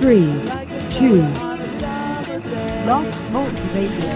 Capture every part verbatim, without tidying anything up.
three, two, Lost Volt Radio.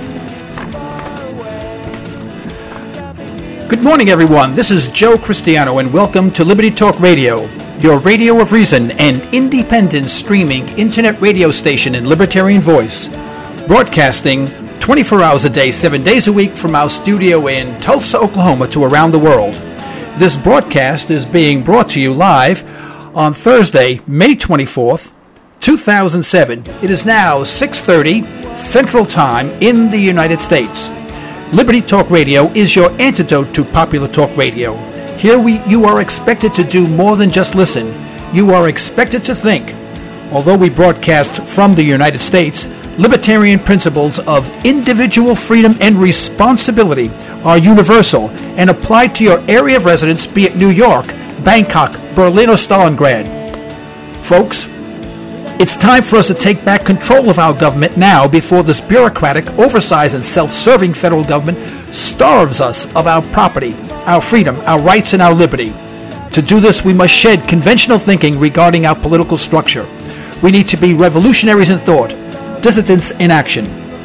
Good morning, everyone. This is Joe Cristiano, and welcome to Liberty Talk Radio, your radio of reason and independent streaming internet radio station in libertarian voice, broadcasting twenty-four hours a day, seven days a week from our studio in Tulsa, Oklahoma to around the world. This broadcast is being brought to you live on Thursday, May twenty-fourth, two thousand seven. It is now six thirty Central Time in the United States. Liberty Talk Radio is your antidote to popular talk radio. Here we, you are expected to do more than just listen. You are expected to think. Although we broadcast from the United States, libertarian principles of individual freedom and responsibility are universal and apply to your area of residence, be it New York, Bangkok, Berlin, or Stalingrad. Folks, it's time for us to take back control of our government now before this bureaucratic, oversized, and self-serving federal government starves us of our property, our freedom, our rights, and our liberty. To do this, we must shed conventional thinking regarding our political structure. We need to be revolutionaries in thought, dissidents in action.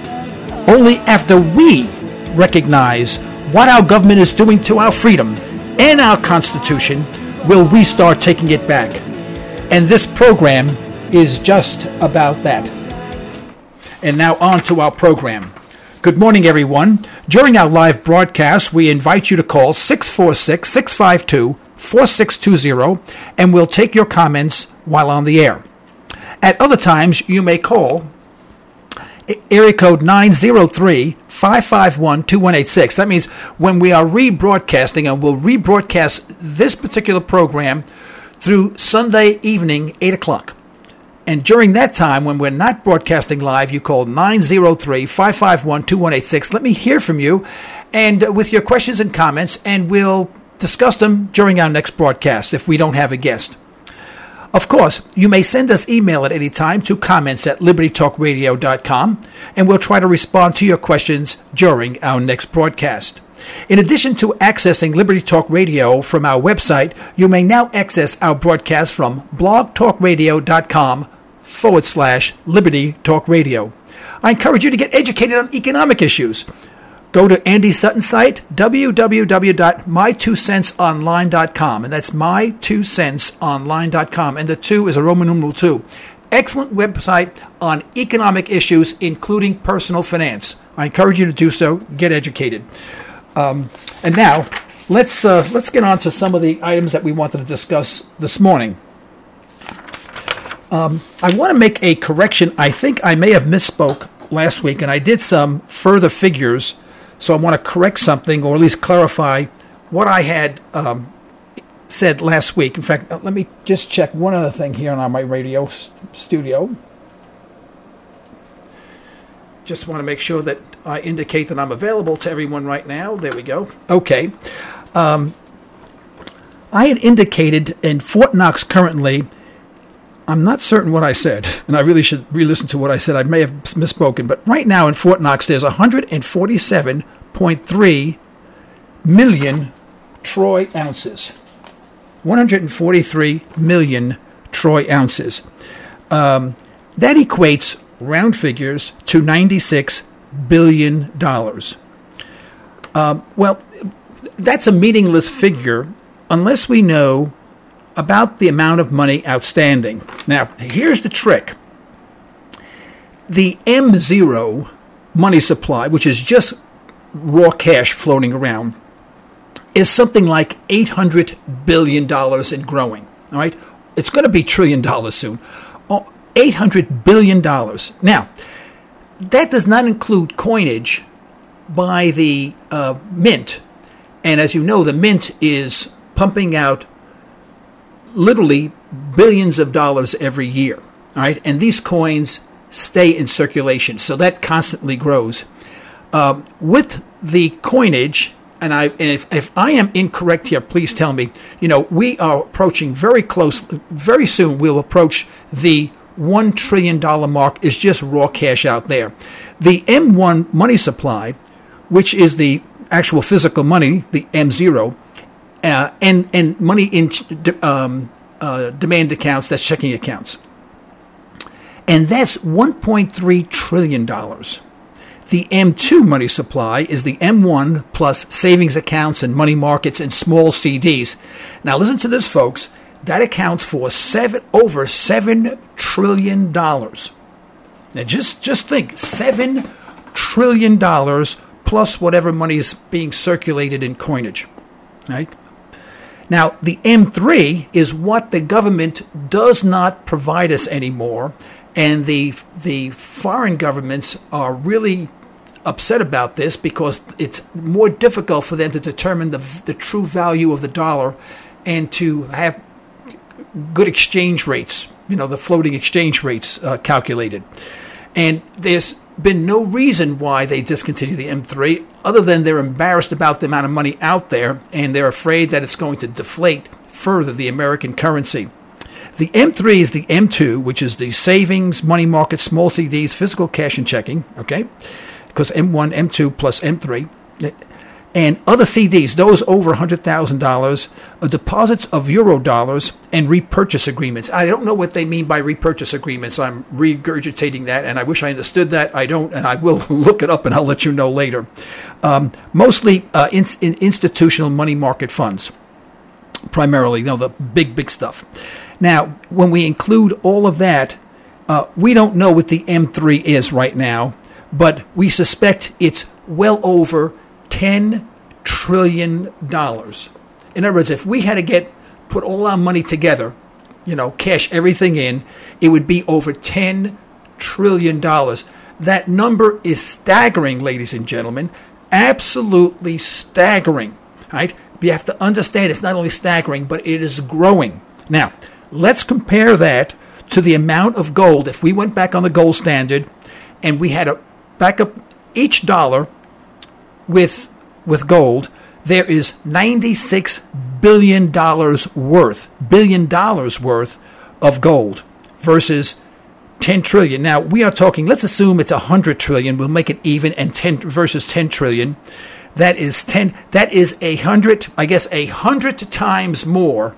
Only after we recognize what our government is doing to our freedom and our Constitution will we start taking it back. And this program is just about that. And now on to our program. Good morning, everyone. During our live broadcast, we invite you to call six four six, six five two, four six two zero, and we'll take your comments while on the air. At other times, you may call area code nine zero three, five five one, two one eight six. That means when we are rebroadcasting, and we'll rebroadcast this particular program through Sunday evening, eight o'clock. And during that time, when we're not broadcasting live, you call nine zero three, five five one, two one eight six. Let me hear from you and uh, with your questions and comments, and we'll discuss them during our next broadcast if we don't have a guest. Of course, you may send us email at any time to comments at liberty talk radio dot com, and we'll try to respond to your questions during our next broadcast. In addition to accessing Liberty Talk Radio from our website, you may now access our broadcast from blog talk radio dot com forward slash Liberty Talk Radio. I encourage you to get educated on economic issues. Go to Andy Sutton's site, w w w dot my two cents online dot com, and that's my two cents online dot com, and the two is a Roman numeral two. Excellent website on economic issues, including personal finance. I encourage you to do so. Get educated. Um, and now, let's uh, let's get on to some of the items that we wanted to discuss this morning. Um, I want to make a correction. I think I may have misspoke last week, and I did some further figures, so I want to correct something, or at least clarify what I had um, said last week. In fact, uh, let me just check one other thing here on my radio s- studio. Just want to make sure that I indicate that I'm available to everyone right now. There we go. Okay. Um, I had indicated in Fort Knox currently, I'm not certain what I said, and I really should re-listen to what I said. I may have misspoken, but right now in Fort Knox, there's one hundred forty-seven point three million troy ounces. one hundred forty-three million troy ounces. Um, that equates, round figures, to ninety-six billion dollars. Um, well, that's a meaningless figure unless we know about the amount of money outstanding. Now, here's the trick. The M zero money supply, which is just raw cash floating around, is something like eight hundred billion dollars and growing. All right? It's going to be trillion dollars soon. Oh, eight hundred billion dollars. Now, that does not include coinage by the uh, mint. And as you know, the mint is pumping out literally billions of dollars every year. All right? And these coins stay in circulation, so that constantly grows. Um, with the coinage, and I and if, if I am incorrect here, please tell me. You know, we are approaching very close, very soon we'll approach the one trillion dollars mark. Is just raw cash out there. The M one money supply, which is the actual physical money, the M zero, uh, and, and money in um, uh, demand accounts, that's checking accounts. And that's one point three trillion dollars. The M two money supply is the M one plus savings accounts and money markets and small C Ds. Now listen to this, folks. That accounts for seven over seven trillion dollars. Now just, just think, seven trillion dollars plus whatever money is being circulated in coinage. Right? Now, the M three is what the government does not provide us anymore, and the the foreign governments are really upset about this because it's more difficult for them to determine the the true value of the dollar and to have good exchange rates, you know, the floating exchange rates uh, calculated. And there's been no reason why they discontinue the M three other than they're embarrassed about the amount of money out there and they're afraid that it's going to deflate further the American currency. The M three is the M two, which is the savings, money market, small C Ds, physical cash and checking, okay? Because M one, M two plus M three. And other C Ds, those over one hundred thousand dollars, uh, deposits of euro dollars, and repurchase agreements. I don't know what they mean by repurchase agreements. I'm regurgitating that, and I wish I understood that. I don't, and I will look it up, and I'll let you know later. Um, mostly uh, in, in institutional money market funds, primarily, you know, the big, big stuff. Now, when we include all of that, uh, we don't know what the M three is right now, but we suspect it's well over ten trillion dollars. In other words, if we had to get put all our money together, you know, cash everything in, it would be over ten trillion dollars. That number is staggering, ladies and gentlemen, absolutely staggering. Right? You have to understand it's not only staggering, but it is growing. Now, let's compare that to the amount of gold. If we went back on the gold standard and we had to back up each dollar with with gold, there is ninety-six billion dollars worth, billion dollars worth of gold versus ten trillion. Now, we are talking, let's assume it's one hundred trillion. We'll make it even, and ten versus ten trillion. That is ten, that is a hundred, I guess a hundred times more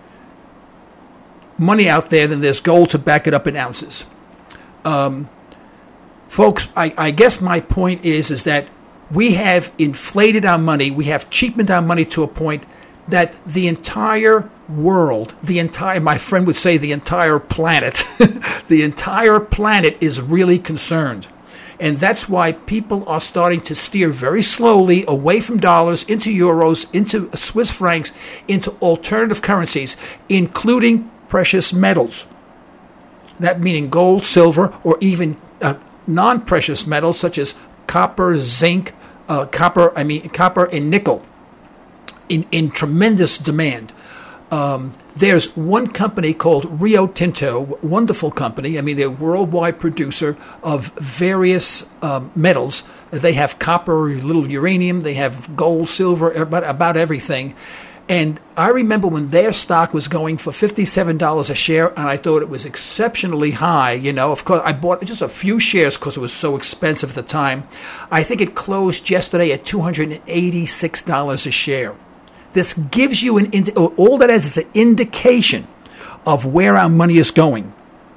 money out there than there's gold to back it up in ounces. Um, folks, I, I guess my point is, is that we have inflated our money. We have cheapened our money to a point that the entire world, the entire, my friend would say the entire planet, the entire planet is really concerned. And that's why people are starting to steer very slowly away from dollars into euros, into Swiss francs, into alternative currencies, including precious metals. That meaning gold, silver, or even uh, non-precious metals such as copper, zinc, uh, copper, I mean, copper and nickel in, in tremendous demand. Um, there's one company called Rio Tinto, wonderful company. I mean, they're a worldwide producer of various um, metals. They have copper, little uranium, they have gold, silver, about, about everything. And I remember when their stock was going for fifty-seven dollars a share, and I thought it was exceptionally high. You know, of course, I bought just a few shares because it was so expensive at the time. I think it closed yesterday at two hundred eighty-six dollars a share. This gives you an indi- all that is is an indication of where our money is going.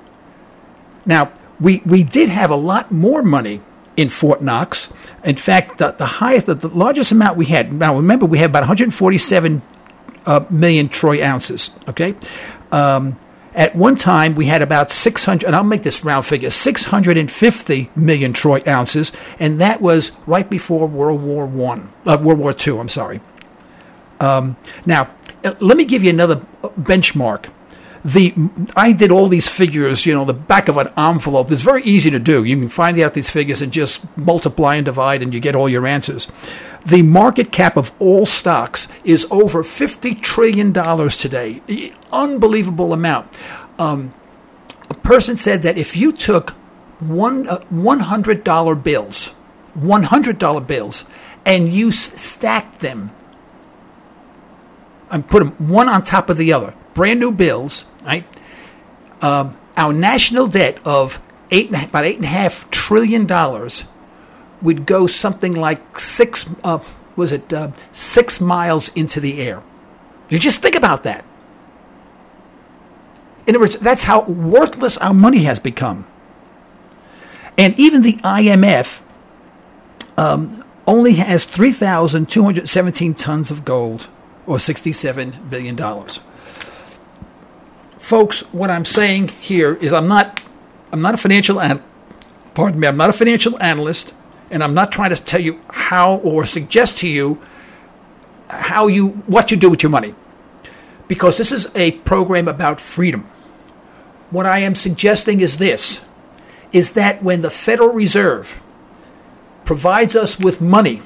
Now, we we did have a lot more money in Fort Knox. In fact, the, the highest, the, the largest amount we had. Now, remember, we had about one hundred forty-seven uh, million troy ounces. Okay, um, at one time we had about six hundred, and I'll make this round figure, six hundred fifty million troy ounces, and that was right before World War One, uh, World War Two. I'm sorry. Um, now, let me give you another benchmark. The I did all these figures, you know, the back of an envelope. It's very easy to do. You can find out these figures and just multiply and divide, and you get all your answers. The market cap of all stocks is over fifty trillion dollars today. Unbelievable amount. Um, a person said that if you took one uh, one hundred dollar bills, one hundred dollar bills, and you s- stacked them, and put them one on top of the other, brand new bills, right? Um, our national debt of eight about eight and a half trillion dollars would go something like six. Uh, was it uh, six miles into the air? You just think about that. In other words, that's how worthless our money has become. And even the I M F um, only has three thousand two hundred seventeen tons of gold, or sixty-seven billion dollars. Folks, what I'm saying here is I'm not I'm not a financial an- pardon me, I'm not a financial analyst, and I'm not trying to tell you how or suggest to you how you what you do with your money, because this is a program about freedom. What I am suggesting is this, is that when the Federal Reserve provides us with money,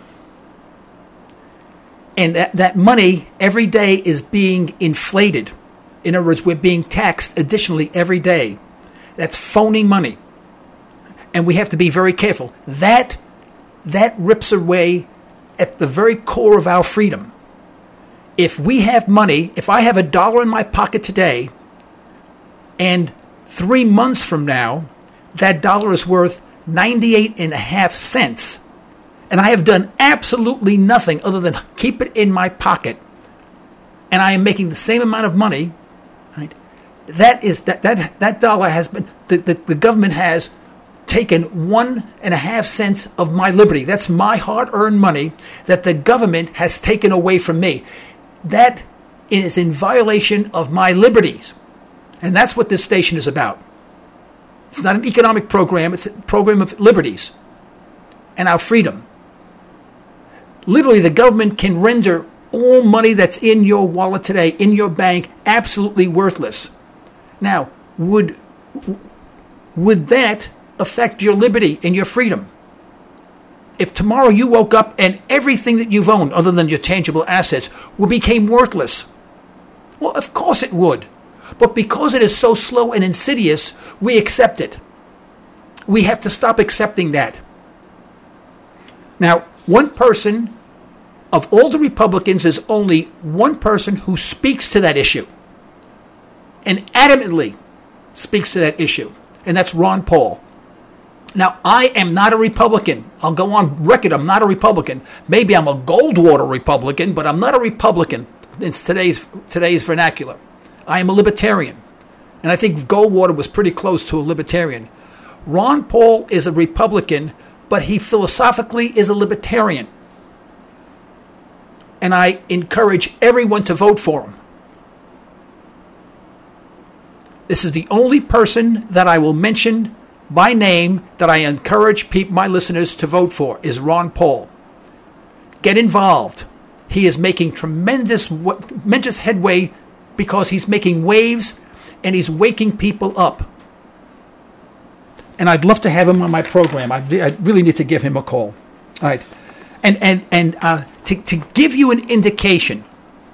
and that, that money every day is being inflated, in other words, we're being taxed additionally every day, that's phony money, and we have to be very careful. That, that rips away at the very core of our freedom. If we have money, if I have a dollar in my pocket today, and three months from now, that dollar is worth ninety-eight and a half cents, and I have done absolutely nothing other than keep it in my pocket, and I am making the same amount of money, right? That is that that that dollar has been the, the, the government has taken one and a half cents of my liberty. That's my hard-earned money that the government has taken away from me. That is in violation of my liberties. And that's what this station is about. It's not an economic program. It's a program of liberties and our freedom. Literally, the government can render all money that's in your wallet today, in your bank, absolutely worthless. Now, would, would that affect your liberty and your freedom? If tomorrow you woke up and everything that you've owned, other than your tangible assets, became worthless, well, of course it would. But because it is so slow and insidious, we accept it. We have to stop accepting that. Now, one person, of all the Republicans, is only one person who speaks to that issue, and adamantly speaks to that issue, and that's Ron Paul. Now, I am not a Republican. I'll go on record, I'm not a Republican. Maybe I'm a Goldwater Republican, but I'm not a Republican in today's, today's vernacular. I am a libertarian. And I think Goldwater was pretty close to a libertarian. Ron Paul is a Republican, but he philosophically is a libertarian. And I encourage everyone to vote for him. This is the only person that I will mention by name that I encourage people, my listeners to vote for, is Ron Paul. Get involved. He is making tremendous, tremendous headway because he's making waves and he's waking people up. And I'd love to have him on my program. I, I really need to give him a call. All right. And, and, and uh, to, to give you an indication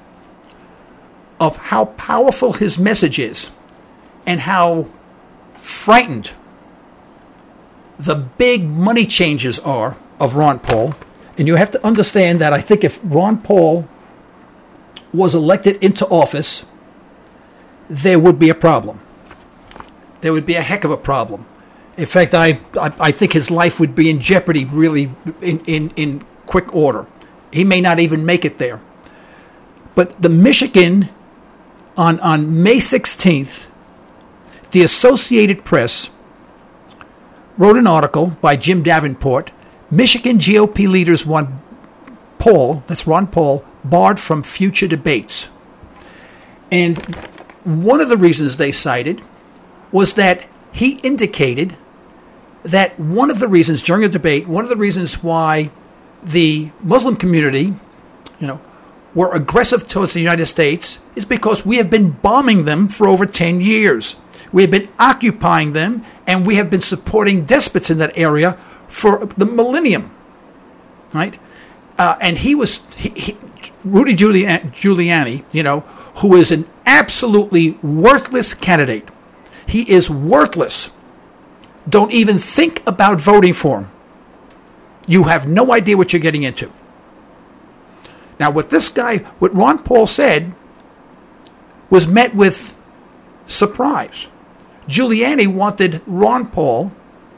of how powerful his message is and how frightened the big money changers are of Ron Paul. And you have to understand that I think if Ron Paul was elected into office, there would be a problem. There would be a heck of a problem. In fact, I I, I think his life would be in jeopardy really in, in, in quick order. He may not even make it there. But the Michigan, on, on May sixteenth, the Associated Press wrote an article by Jim Davenport, Michigan G O P leaders want Paul, that's Ron Paul, barred from future debates. And one of the reasons they cited was that he indicated that one of the reasons during a debate, one of the reasons why the Muslim community, you know, were aggressive towards the United States is because we have been bombing them for over ten years. We have been occupying them, and we have been supporting despots in that area for the millennium, right? Uh, and he was, he, he, Rudy Giuliani, Giuliani, you know, who is an absolutely worthless candidate. He is worthless. Don't even think about voting for him. You have no idea what you're getting into. Now, what this guy, what Ron Paul said, was met with surprise. Giuliani wanted Ron Paul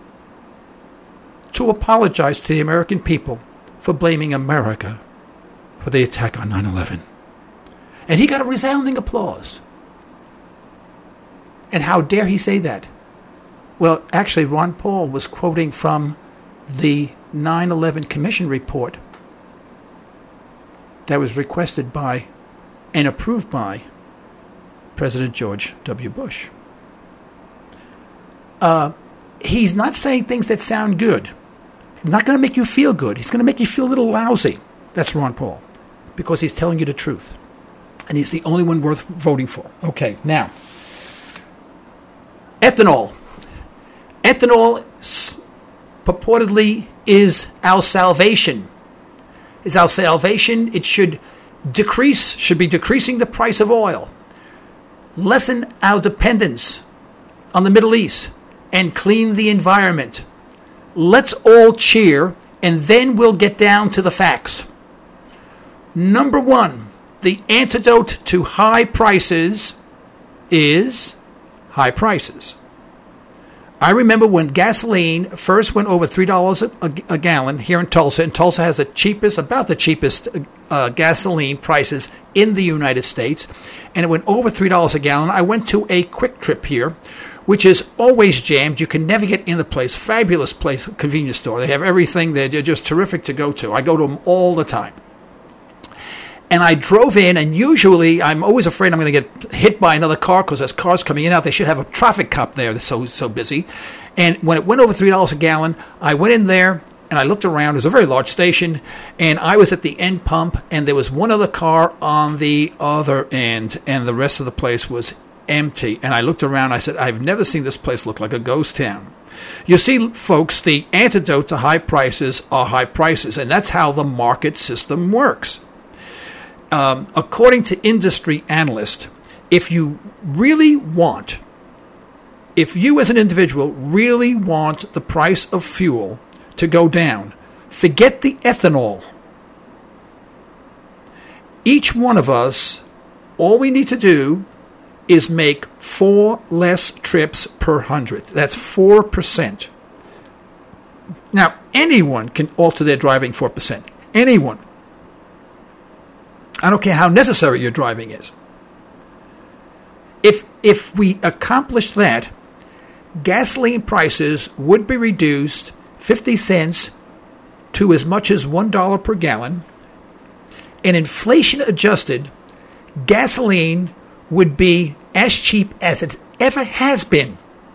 to apologize to the American people for blaming America for the attack on nine eleven. And he got a resounding applause. And how dare he say that? Well, actually, Ron Paul was quoting from the nine eleven Commission report that was requested by and approved by President George W. Bush. Uh, he's not saying things that sound good. He's not going to make you feel good. He's going to make you feel a little lousy. That's Ron Paul, because he's telling you the truth. And he's the only one worth voting for. Okay, now, ethanol. Ethanol purportedly is our salvation. Is our salvation. It should decrease, should be decreasing the price of oil, lessen our dependence on the Middle East, and clean the environment. Let's all cheer, and then we'll get down to the facts. Number one, the antidote to high prices is high prices. I remember when gasoline first went over three dollars a, a, a gallon here in Tulsa, and Tulsa has the cheapest, about the cheapest uh, gasoline prices in the United States, and it went over three dollars a gallon. I went to a Quick Trip here, which is always jammed. You can never get in the place. Fabulous place, convenience store. They have everything. They're just terrific to go to. I go to them all the time. And I drove in, and usually I'm always afraid I'm going to get hit by another car because there's cars coming in and out. They should have a traffic cop there. They're so, so busy. And when it went over three dollars a gallon, I went in there, and I looked around. It was a very large station, and I was at the end pump, and there was one other car on the other end, and the rest of the place was empty. And I looked around. I said, I've never seen this place look like a ghost town. You see, folks, the antidote to high prices are high prices, and that's how the market system works. Um, according to industry analysts, if you really want, if you as an individual really want the price of fuel to go down, forget the ethanol. Each one of us, all we need to do is make four less trips per hundred. That's four percent. Now, anyone can alter their driving four percent. Anyone. I don't care how necessary your driving is. If if we accomplish that, gasoline prices would be reduced fifty cents to as much as one dollar per gallon, and inflation adjusted, gasoline would be as cheap as it ever has been.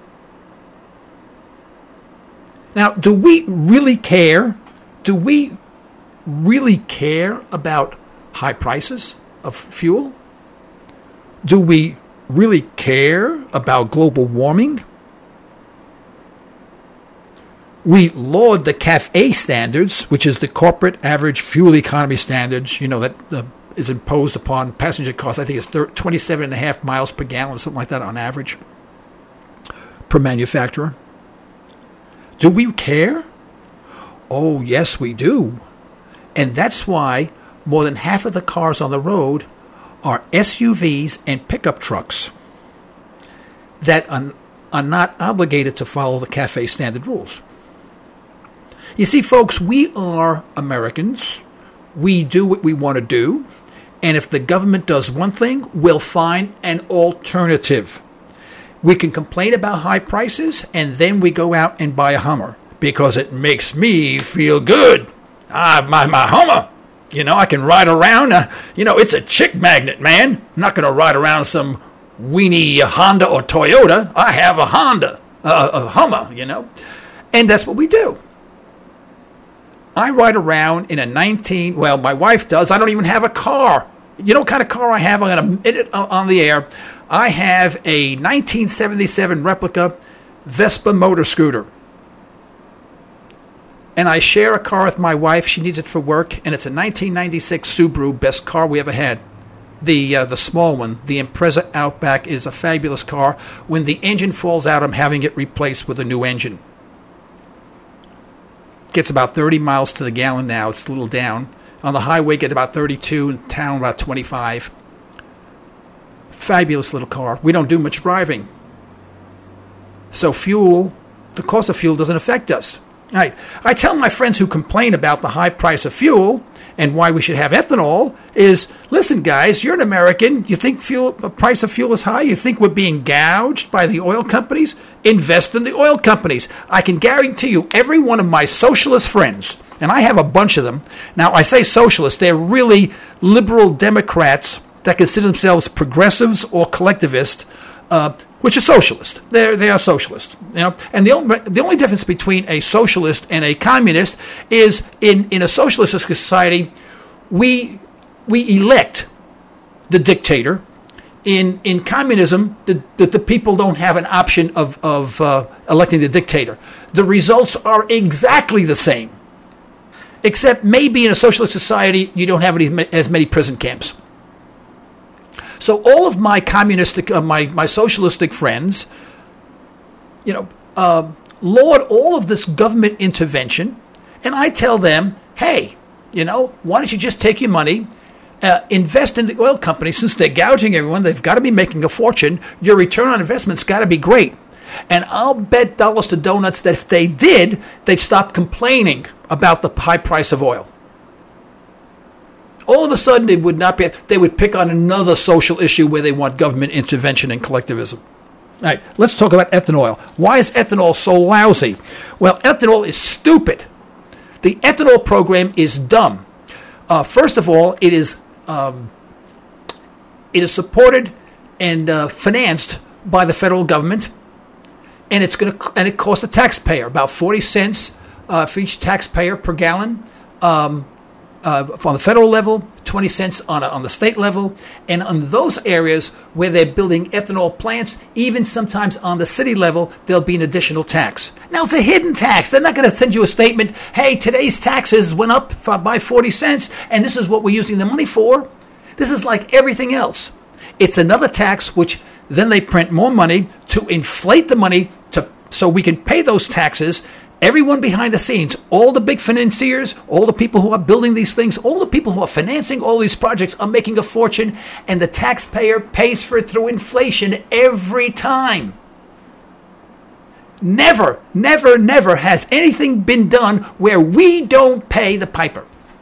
Now, do we really care? Do we really care about high prices of fuel? Do we really care about global warming? We laud the C A F E standards, which is the corporate average fuel economy standards, you know, that uh, is imposed upon passenger cars. I think it's twenty-seven and a half miles per gallon, something like that on average, per manufacturer. Do we care? Oh, yes, we do. And that's why more than half of the cars on the road are S U Vs and pickup trucks that are, are not obligated to follow the C A F E standard rules. You see, folks, we are Americans. We do what we want to do. And if the government does one thing, we'll find an alternative. We can complain about high prices, and then we go out and buy a Hummer because it makes me feel good. Ah, my, my Hummer. You know, I can ride around. Uh, you know, it's a chick magnet, man. I'm not going to ride around some weenie Honda or Toyota. I have a Honda, uh, a Hummer, you know. And that's what we do. I ride around in a nineteen, well, my wife does. I don't even have a car. You know what kind of car I have? I'm going to admit it on the air. I have a nineteen seventy-seven replica Vespa motor scooter. And I share a car with my wife. She needs it for work. And it's a nineteen ninety-six Subaru, best car we ever had. The uh, the small one, the Impreza Outback, is a fabulous car. When the engine falls out, I'm having it replaced with a new engine. Gets about thirty miles to the gallon now. It's a little down. On the highway, get about thirty-two. In town, about twenty-five. Fabulous little car. We don't do much driving. So fuel, the cost of fuel doesn't affect us. All right. I tell my friends who complain about the high price of fuel and why we should have ethanol is, listen, guys, you're an American. You think fuel, the price of fuel is high? You think we're being gouged by the oil companies? invest in the oil companies. I can guarantee you every one of my socialist friends, and I have a bunch of them. Now, I say socialist, they're really liberal Democrats that consider themselves progressives or collectivists, uh, which are socialist. They're, they are socialist. You know? And the only, the only difference between a socialist and a communist is in, in a socialist society, we we elect the dictator. In in communism, the, the, the people don't have an option of, of uh, electing the dictator. The results are exactly the same, except maybe in a socialist society, you don't have any, as many prison camps. So all of my communistic, uh, my, my socialistic friends, you know, uh, laud all of this government intervention, and I tell them, hey, you know, why don't you just take your money, Uh, invest in the oil companies. Since they're gouging everyone, they've got to be making a fortune. Your return on investment's got to be great. And I'll bet dollars to donuts that if they did, they'd stop complaining about the high price of oil. All of a sudden, they would not be. They would pick on another social issue where they want government intervention and collectivism. All right, let's talk about ethanol. Why is ethanol so lousy? Well, ethanol is stupid. The ethanol program is dumb. Uh, first of all, it is Um, it is supported and uh, financed by the federal government, and it's going to and it costs the taxpayer about forty cents uh, for each taxpayer per gallon um, uh, on the federal level, twenty cents on a, on the state level, and on those areas where they're building ethanol plants, even sometimes on the city level, there'll be an additional tax. Now it's a hidden tax. They're not going to send you a statement, hey, today's taxes went up for, by forty cents, and this is what we're using the money for. This is like everything else. It's another tax, which then they print more money to inflate the money to so we can pay those taxes. Everyone behind the scenes, all the big financiers, all the people who are building these things, all the people who are financing all these projects are making a fortune, and the taxpayer pays for it through inflation every time. Never, never, never has anything been done where we don't pay the piper.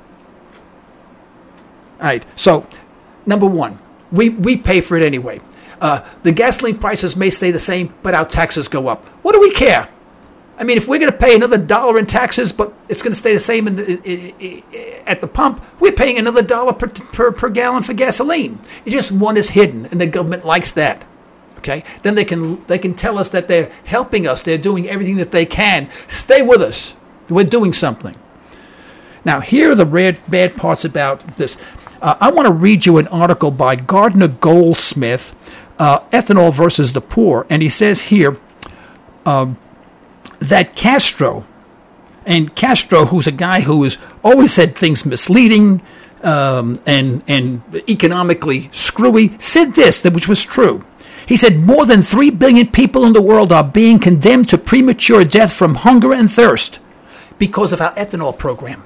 All right, so number one, we, we pay for it anyway. Uh, the gasoline prices may stay the same, but our taxes go up. What do we care? I mean, if we're going to pay another dollar in taxes, but it's going to stay the same in the, in, in, at the pump, we're paying another dollar per, per, per gallon for gasoline. It's just one is hidden, and the government likes that. Okay, then they can they can tell us that they're helping us. They're doing everything that they can. Stay with us. We're doing something. Now, here are the bad, bad parts about this. Uh, I want to read you an article by Gardner Goldsmith, uh, Ethanol versus the Poor. And he says here um, that Castro, and Castro, who's a guy who has always said things misleading um, and, and economically screwy, said this, which was true. He said more than three billion people in the world are being condemned to premature death from hunger and thirst because of our ethanol program.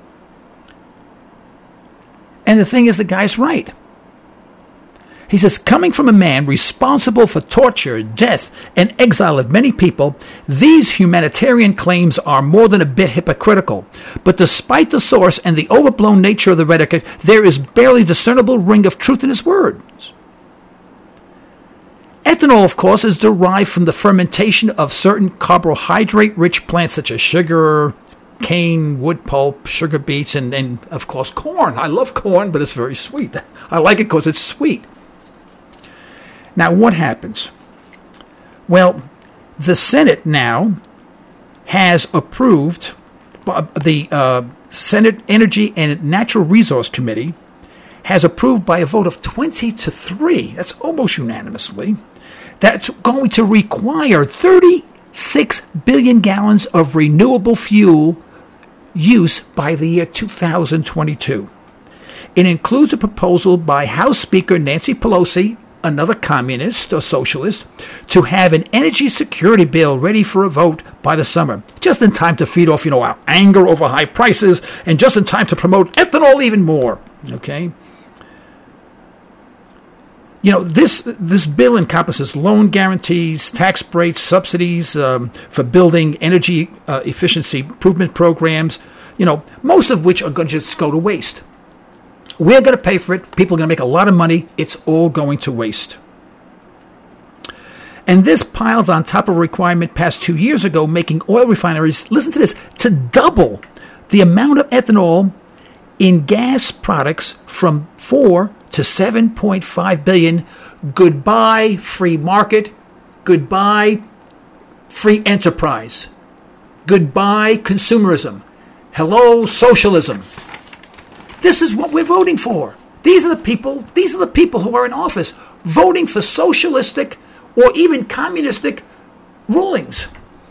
And the thing is, the guy's right. He says, coming from a man responsible for torture, death, and exile of many people, these humanitarian claims are more than a bit hypocritical. But despite the source and the overblown nature of the rhetoric, there is barely discernible ring of truth in his words. Ethanol, of course, is derived from the fermentation of certain carbohydrate-rich plants such as sugar, cane, wood pulp, sugar beets, and, and, of course, corn. I love corn, but it's very sweet. I like it because it's sweet. Now, what happens? Well, the Senate now has approved, the uh, Senate Energy and Natural Resource Committee has approved by a vote of twenty to three, that's almost unanimously, that's going to require thirty-six billion gallons of renewable fuel use by the year two thousand twenty-two. It includes a proposal by House Speaker Nancy Pelosi, another communist or socialist, to have an energy security bill ready for a vote by the summer, just in time to feed off, you know, our anger over high prices, and just in time to promote ethanol even more. Okay? You know, this this bill encompasses loan guarantees, tax breaks, subsidies um, for building energy uh, efficiency improvement programs, you know, most of which are going to just go to waste. We're going to pay for it. People are going to make a lot of money. It's all going to waste. And this piles on top of a requirement passed two years ago, making oil refineries, listen to this, to double the amount of ethanol in gas products from four to seven point five billion. Goodbye, free market. Goodbye, free enterprise. Goodbye, consumerism. Hello, socialism. This is what we're voting for. These are the people, these are the people who are in office voting for socialistic or even communistic rulings.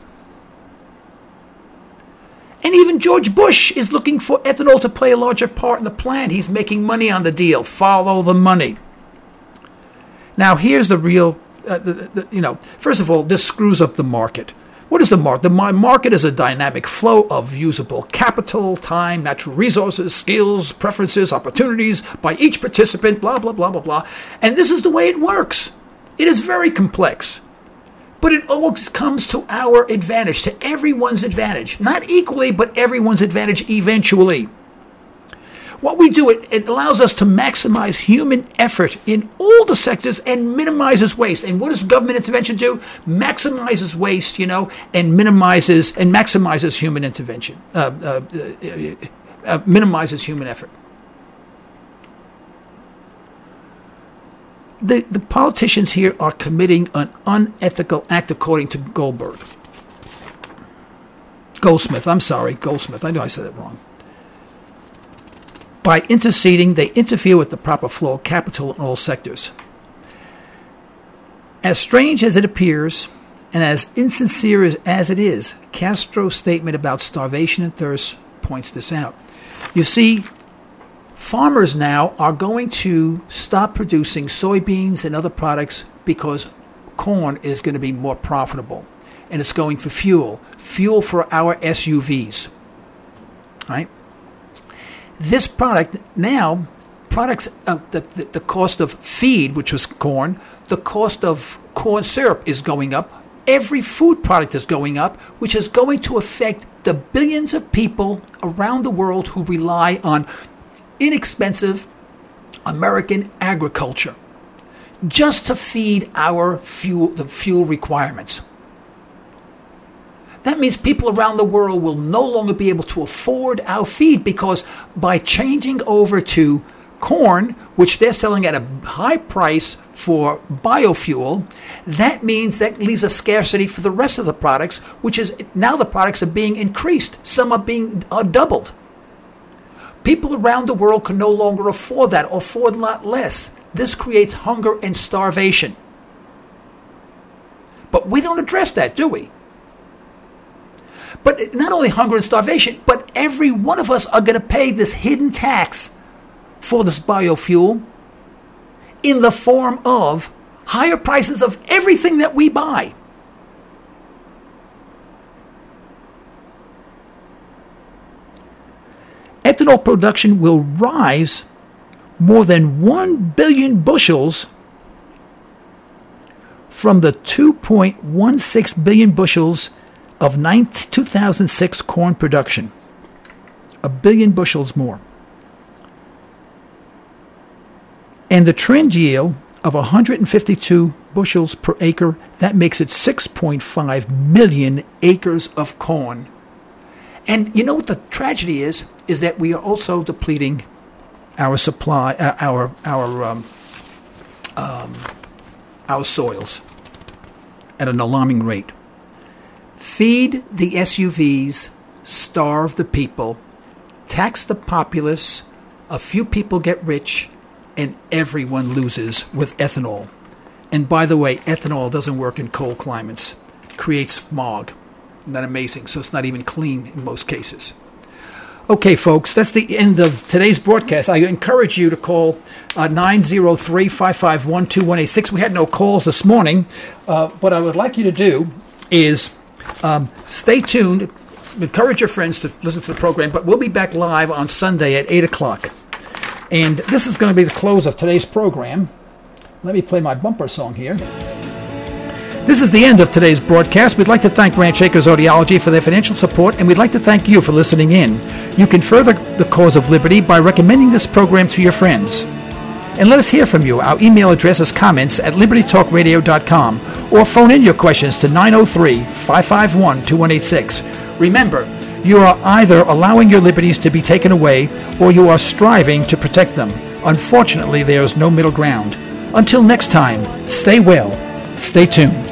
And even George Bush is looking for ethanol to play a larger part in the plan. He's making money on the deal. Follow the money. Now, here's the real, uh, the, the, you know, first of all, this screws up the market. What is the market? The market is a dynamic flow of usable capital, time, natural resources, skills, preferences, opportunities by each participant, blah, blah, blah, blah, blah. And this is the way it works. It is very complex. But it always comes to our advantage, to everyone's advantage. Not equally, but everyone's advantage eventually. What we do, it, it allows us to maximize human effort in all the sectors and minimizes waste. And what does government intervention do? Maximizes waste, you know, and minimizes and maximizes human intervention, uh, uh, uh, uh, minimizes human effort. The, the politicians here are committing an unethical act, according to Goldberg. Goldsmith, I'm sorry, Goldsmith. I know I said it wrong. By interceding, they interfere with the proper flow of capital in all sectors. As strange as it appears, and as insincere as, as it is, Castro's statement about starvation and thirst points this out. You see, farmers now are going to stop producing soybeans and other products because corn is going to be more profitable. And it's going for fuel. Fuel for our S U Vs. Right? This product now, products, uh, the, the, the cost of feed, which was corn, the cost of corn syrup is going up. Every food product is going up, which is going to affect the billions of people around the world who rely on inexpensive American agriculture just to feed our fuel, the fuel requirements. That means people around the world will no longer be able to afford our feed because by changing over to corn, which they're selling at a high price for biofuel, that means that leaves a scarcity for the rest of the products, which is now the products are being increased. Some are being are doubled. People around the world can no longer afford that or afford a lot less. This creates hunger and starvation. But we don't address that, do we? But not only hunger and starvation, but every one of us are going to pay this hidden tax for this biofuel in the form of higher prices of everything that we buy. Ethanol production will rise more than one billion bushels from the two point one six billion bushels of two thousand six corn production. A billion bushels more. And the trend yield of one hundred fifty-two bushels per acre, that makes it six point five million acres of corn. And you know what the tragedy is? Is that we are also depleting our supply, uh, our our um, um, our soils at an alarming rate. Feed the S U Vs, starve the people, tax the populace, a few people get rich, and everyone loses with ethanol. And by the way, ethanol doesn't work in cold climates. It creates smog. Isn't that amazing? So it's not even clean in most cases. Okay, folks, that's the end of today's broadcast. I encourage you to call uh, nine zero three, five five one, two one eight six. We had no calls this morning. Uh, what I would like you to do is um, stay tuned. Encourage your friends to listen to the program, but we'll be back live on Sunday at eight o'clock. And this is going to be the close of today's program. Let me play my bumper song here. This is the end of today's broadcast. We'd like to thank Ranch Acres Audiology for their financial support, and we'd like to thank you for listening in. You can further the cause of liberty by recommending this program to your friends. and let us hear from you. Our email address is comments at liberty talk radio dot com, or phone in your questions to nine oh three, five five one, two one eight six. Remember, you are either allowing your liberties to be taken away or you are striving to protect them. Unfortunately, there is no middle ground. Until next time, stay well, stay tuned.